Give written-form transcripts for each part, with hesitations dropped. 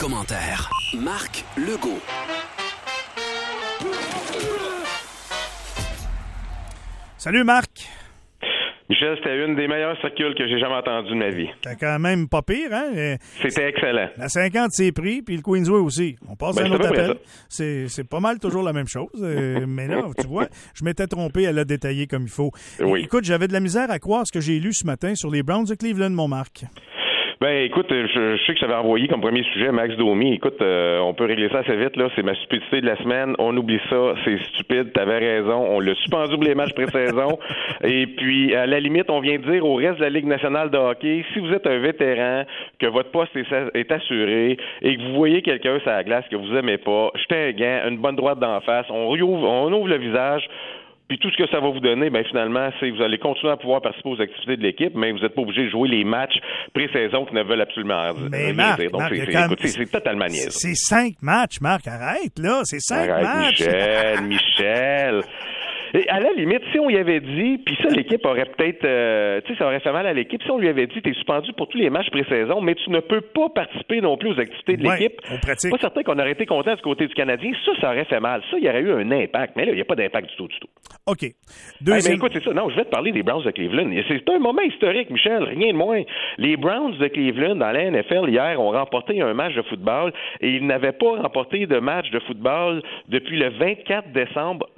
commentaires. Marc Legault. Salut Marc. Michel, c'était une des meilleures circules que j'ai jamais entendues de ma vie. T'as quand même pas pire, hein? C'était excellent. La 50, c'est pris, puis le Queensway aussi. On passe à un autre c'est appel. C'est pas mal toujours la même chose. Mais là, tu vois, je m'étais trompé, elle a détaillé comme il faut. Oui. Écoute, j'avais de la misère à croire ce que j'ai lu ce matin sur les Browns de Cleveland, mon Marc. Ben, écoute, je sais que j'avais envoyé comme premier sujet Max Domi. Écoute, on peut régler ça assez vite, là. C'est ma stupidité de la semaine. On oublie ça. C'est stupide. T'avais raison. On l'a suspendu pour les matchs pré-saison. Et puis, à la limite, on vient de dire au reste de la Ligue nationale de hockey, si vous êtes un vétéran, que votre poste est assuré et que vous voyez quelqu'un sur la glace que vous aimez pas, jetez un gant, une bonne droite d'en face, on ouvre le visage. Puis tout ce que ça va vous donner, ben finalement, c'est que vous allez continuer à pouvoir participer aux activités de l'équipe, mais vous n'êtes pas obligé de jouer les matchs pré-saison qui ne veulent absolument mais rien Marc, dire. Donc, Marc, c'est totalement niaiseux. C'est 5 matchs, Marc. Arrête, là. C'est 5 matchs. Michel. Et à la limite, si on lui avait dit, puis ça, l'équipe aurait peut-être, ça aurait fait mal à l'équipe, si on lui avait dit, t'es suspendu pour tous les matchs pré-saison, mais tu ne peux pas participer non plus aux activités de l'équipe. On pratique. Pas certain qu'on aurait été content du côté du Canadien. Ça aurait fait mal. Ça, il y aurait eu un impact. Mais là, il n'y a pas d'impact du tout. OK. Mais écoute, c'est ça. Non, je vais te parler des Browns de Cleveland. C'est un moment historique, Michel, rien de moins. Les Browns de Cleveland, dans la NFL, hier, ont remporté un match de football et ils n'avaient pas remporté de match de football depuis le 24 décembre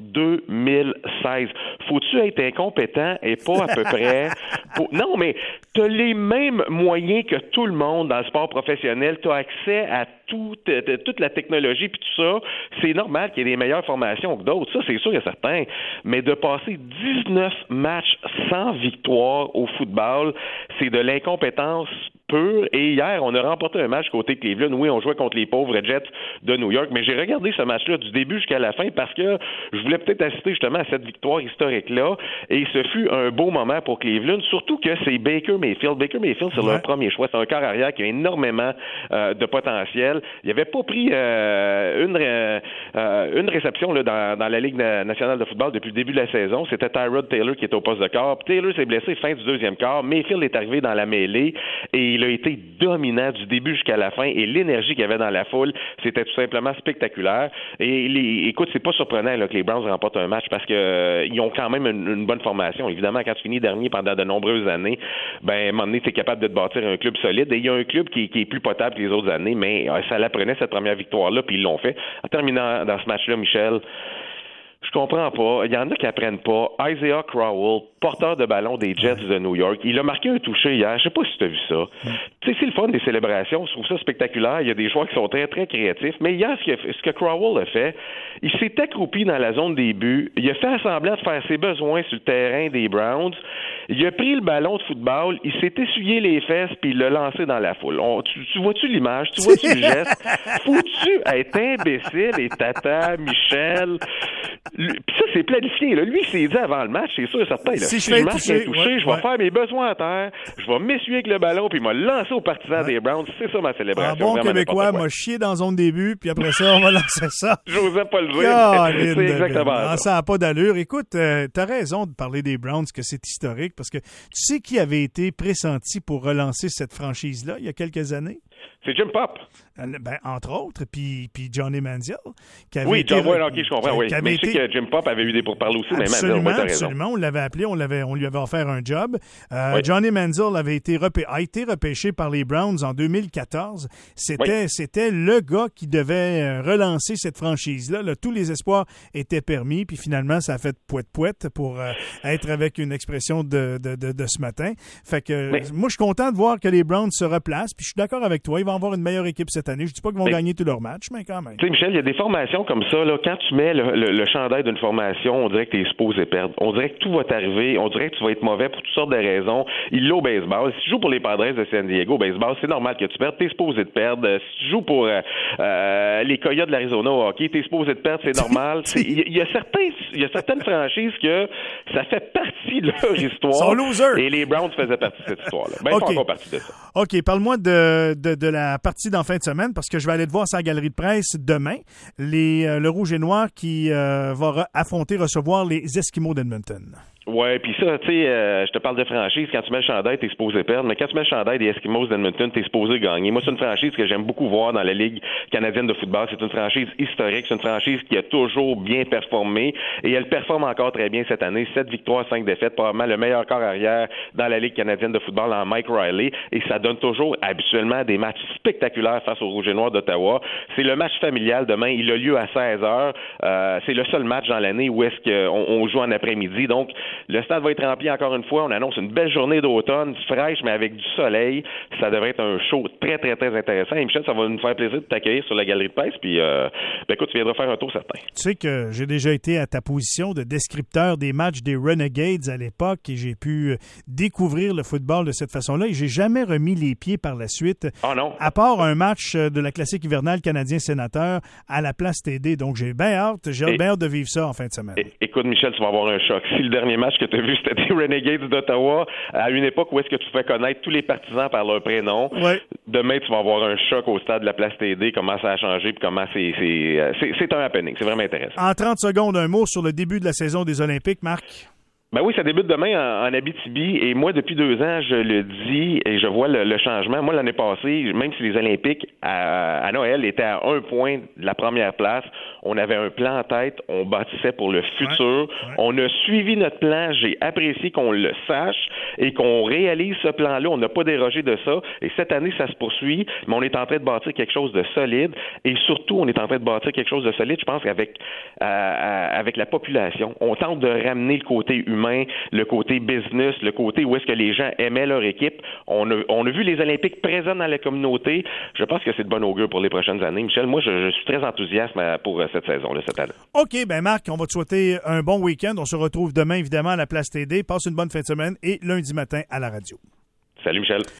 2016. Faut-tu être incompétent et pas à peu près... Non, mais t'as les mêmes moyens que tout le monde dans le sport professionnel. T'as accès à toute la technologie puis tout ça. C'est normal qu'il y ait des meilleures formations que d'autres. Ça, c'est sûr et certain. Mais de passer 19 matchs sans victoire au football, c'est de l'incompétence pure. Et hier, on a remporté un match côté Cleveland. Oui, on jouait contre les pauvres Jets de New York, mais j'ai regardé ce match-là du début jusqu'à la fin parce que je voulais peut-être assister justement à cette victoire historique-là. Et ce fut un beau moment pour Cleveland, surtout que c'est Baker Mayfield. Baker Mayfield, c'est leur premier choix. C'est un corps arrière qui a énormément de potentiel. Il n'avait pas pris une réception là, dans la Ligue nationale de football depuis le début de la saison. C'était Tyrod Taylor qui était au poste de quart. Taylor s'est blessé fin du deuxième quart. Mayfield est arrivé dans la mêlée et il a été dominant du début jusqu'à la fin et l'énergie qu'il y avait dans la foule, c'était tout simplement spectaculaire. Et écoute, c'est pas surprenant là, que les Browns remportent un match parce que ils ont quand même une bonne formation. Évidemment, quand tu finis dernier pendant de nombreuses années, ben à un moment donné, tu es capable de te bâtir un club solide. Et il y a un club qui est plus potable que les autres années, mais ça l'apprenait cette première victoire-là, puis ils l'ont fait. En terminant dans ce match-là, Michel, je comprends pas. Il y en a qui apprennent pas. Isaiah Crowell, porteur de ballon des Jets de New York, il a marqué un touché hier. Je sais pas si tu as vu ça. Tu sais, c'est le fun des célébrations. Je trouve ça spectaculaire. Il y a des joueurs qui sont très, très créatifs. Mais hier, ce que Crowell a fait, il s'est accroupi dans la zone des buts. Il a fait semblant de faire ses besoins sur le terrain des Browns. Il a pris le ballon de football, il s'est essuyé les fesses puis il l'a lancé dans la foule. Tu vois-tu l'image? Tu vois-tu le geste? Faut-tu être imbécile et tata, Michel? Puis ça, c'est planifié. Là. Lui, il s'est dit avant le match, c'est sûr et certain. Là, si je marque un touché, je vais faire mes besoins à terre, je vais m'essuyer avec le ballon puis il m'a lancé aux partisans des Browns. C'est ça ma célébration. Un bon Québécois m'a chié dans zone début puis après ça, on va lancer ça. J'osais pas le dire. C'est exactement ça. Ça n'a pas d'allure. Écoute, t'as raison de parler des Browns, que c'est historique, parce que tu sais qui avait été pressenti pour relancer cette franchise-là il y a quelques années? C'est Jim Pop. Ben, entre autres, puis Johnny Manziel. Oui, John Boy, ok, je comprends, oui. Mais je sais que Jim Pop avait eu des pourparlers aussi, mais Manziel, ouais, t'as raison. Absolument, on l'avait appelé, on lui avait offert un job. Johnny Manziel a été repêché par les Browns en 2014. C'était le gars qui devait relancer cette franchise-là. Là, tous les espoirs étaient permis, puis finalement, ça a fait pouette-pouette pour être avec une expression de ce matin. Fait que moi, je suis content de voir que les Browns se replacent, puis je suis d'accord avec toi, ils vont avoir une meilleure équipe cette année. Je dis pas qu'ils vont gagner tous leurs matchs, mais quand même. Tu sais, Michel, il y a des formations comme ça, là, quand tu mets le chandail d'une formation, on dirait que tu es supposé perdre. On dirait que tout va t'arriver, on dirait que tu vas être mauvais pour toutes sortes de raisons. Il l'a au baseball. Si tu joues pour les Padres de San Diego au baseball, c'est normal que tu perdes, t'es supposé de perdre. Si tu joues pour les Coyotes de l'Arizona au hockey, t'es supposé de perdre, c'est normal. Il y a certaines franchises que ça fait partie de leur histoire. Ils sont losers. Et les Browns faisaient partie de cette histoire-là. Ben, ils font encore partie de ça. OK, parle-moi de la partie d'en fin de semaine, parce que je vais aller te voir sa galerie de presse demain. Le Rouge et Noir qui va recevoir les Esquimaux d'Edmonton. Ouais, puis ça, tu sais, je te parle de franchise, quand tu mets le chandail, t'es supposé perdre, mais quand tu mets le chandail des Eskimos d'Edmonton, t'es supposé gagner. Moi, c'est une franchise que j'aime beaucoup voir dans la Ligue canadienne de football. C'est une franchise historique, c'est une franchise qui a toujours bien performé, et elle performe encore très bien cette année. 7 victoires, 5 défaites, probablement le meilleur corps arrière dans la Ligue canadienne de football en Mike Riley, et ça donne toujours, habituellement, des matchs spectaculaires face aux Rouges et Noirs d'Ottawa. C'est le match familial demain, il a lieu à 16h. C'est le seul match dans l'année où est-ce qu'on joue en après-midi, donc le stade va être rempli encore une fois. On annonce une belle journée d'automne, fraîche, mais avec du soleil. Ça devrait être un show très, très, très intéressant. Et Michel, ça va nous faire plaisir de t'accueillir sur la galerie de presse. Puis, écoute, tu viendras faire un tour certain. Tu sais que j'ai déjà été à ta position de descripteur des matchs des Renegades à l'époque et j'ai pu découvrir le football de cette façon-là et j'ai jamais remis les pieds par la suite. Oh non! À part un match de la classique hivernale canadien-sénateur à la Place TD. Donc, j'ai bien hâte de vivre ça en fin de semaine. Écoute, Michel, tu vas avoir un choc. Si le dernier match que tu as vu, c'était des Renegades d'Ottawa, à une époque où est-ce que tu pouvais connaître tous les partisans par leur prénom, demain, tu vas avoir un choc au stade de la Place TD, comment ça a changé, puis comment c'est un happening. C'est vraiment intéressant. En 30 secondes, un mot sur le début de la saison des Olympiques, Marc? Ben oui, ça débute demain en Abitibi, et moi, depuis 2 ans, je le dis et je vois le changement. Moi, l'année passée, même si les Olympiques à Noël étaient à 1 point de la première place, on avait un plan en tête, on bâtissait pour le futur. On a suivi notre plan, j'ai apprécié qu'on le sache et qu'on réalise ce plan-là. On n'a pas dérogé de ça, et cette année, ça se poursuit, mais on est en train de bâtir quelque chose de solide, et surtout, on est en train de bâtir quelque chose de solide, je pense, avec la population. On tente de ramener le côté humain, le côté business, le côté où est-ce que les gens aimaient leur équipe. On a vu les Olympiques présents dans la communauté. Je pense que c'est de bon augure pour les prochaines années. Michel, moi, je suis très enthousiaste pour cette saison-là, cette année. OK, ben Marc, on va te souhaiter un bon week-end. On se retrouve demain, évidemment, à la Place TD. Passe une bonne fin de semaine et lundi matin à la radio. Salut, Michel.